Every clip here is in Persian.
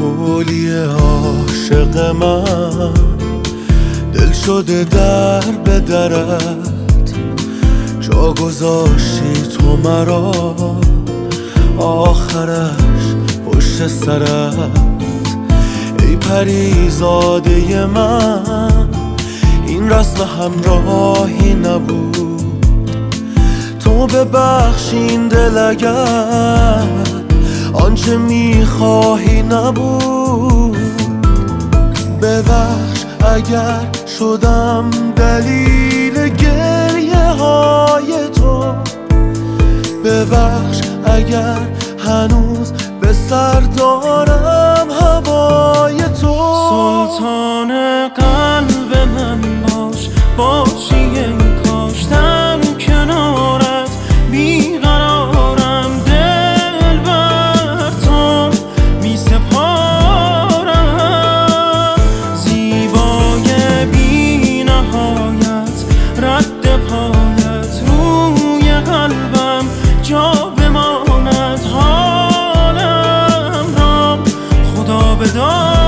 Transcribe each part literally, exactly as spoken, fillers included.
گلی عاشق من، دل شده در به درت، جا گذاشتی تو مرا آخرش پشت سرت. ای پریزاده من، این رسم همراهی نبود، تو ببخشین دل اگر آنچه میخواهی نبود. ببخش اگر شدم دلیل گریه های تو، ببخش اگر هنوز به سر دارم هوای تو. سلطان قلب من باش، باشی ای کاشتم کنارت، بیقرارم دل بر تو می سپارم. زیبای بی نهایت رد پایت روی قلبم جا بماند، حالم را خدا بداند.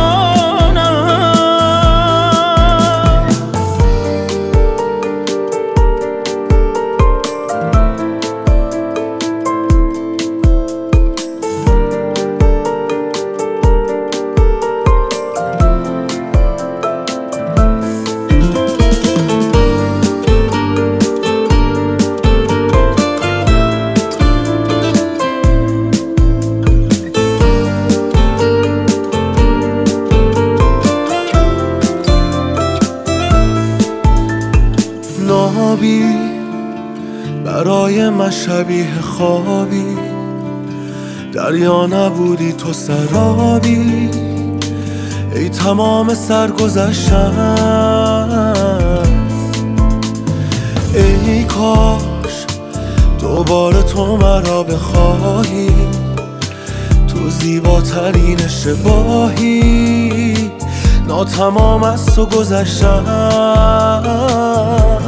نابی برای من شبیه خوابی، دریا نبودی تو سرابی. ای تمام سرگذشتم، ای کاش دوباره تو مرا بخواهی، تو زیباترین اشتباهی، ناتمام از تو گذشتم.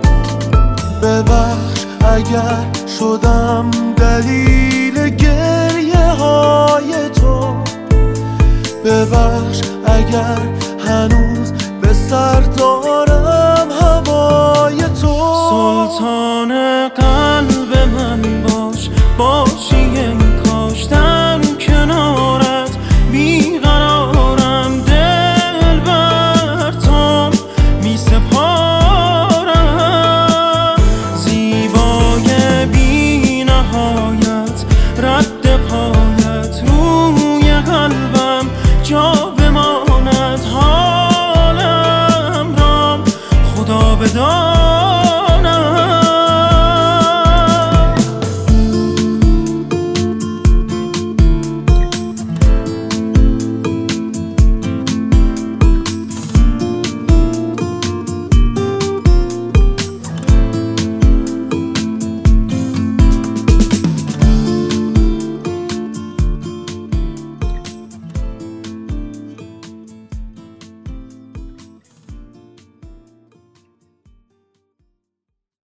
ببخش اگر شدم دلیل گریه های تو، ببخش اگر هنوز به سر دارم هوای تو. سلطان قلب من باش، باش